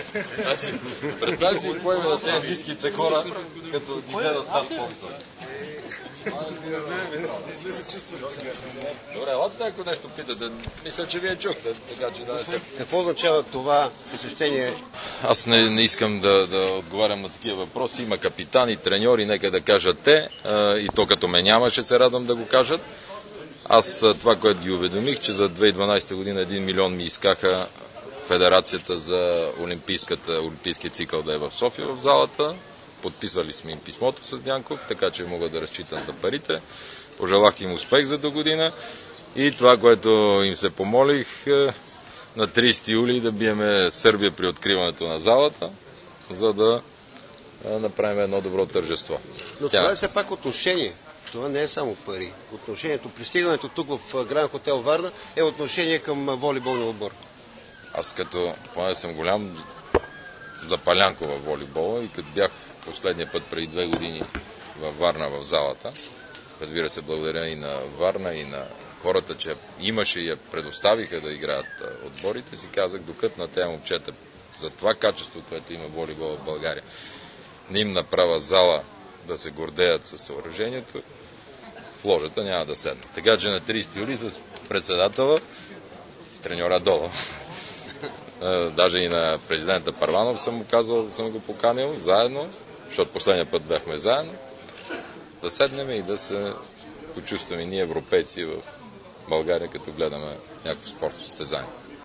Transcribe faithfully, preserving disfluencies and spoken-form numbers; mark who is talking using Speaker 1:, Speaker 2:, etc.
Speaker 1: Значи, представи си какво има на тези близките хора, като ги гледат нас по-високо. Добре, ладно, ако нещо питате. Мисля, че вие чухте, така че да не се...
Speaker 2: Какво означава това посещение?
Speaker 1: Аз не, не искам да, да отговарям на такива въпроси. Има капитани, треньори, нека да кажат те. И то като ме няма, ще се радвам да го кажат. Аз това, което ги уведомих, че за две хиляди и дванадесета година един милион ми искаха Федерацията за олимпийската, олимпийския цикъл да е в София в залата. Подписали сме им писмото с Дянков, така че могат да разчитат на парите. Пожелах им успех за до година. И това, което им се помолих, на тридесети юли да биеме Сърбия при откриването на залата, за да направим едно добро тържество.
Speaker 2: Но Тя... това е все пак отношение. Това не е само пари. Отношението, пристигането тук в Гранд Хотел Варна е отношение към волейболния отбор.
Speaker 1: Аз като поне съм голям запалянко във волейбола и като бях последния път преди две години във Варна в залата, разбира се, благодаря и на Варна, и на хората, че имаше и я предоставиха да играят отборите, си казах, докато на тези момчета за това качество, което има волейбола в България, не им направя зала да се гордеят със съоръжението, в ложата няма да седна. Така че на тридесети юли с председателя, треньора Дола, даже и на президента Първанов съм му казал, да съм го поканил заедно, защото последния път бяхме заедно, да седнем и да се почувстваме ние европейци в България, като гледаме някакво спортно състезание.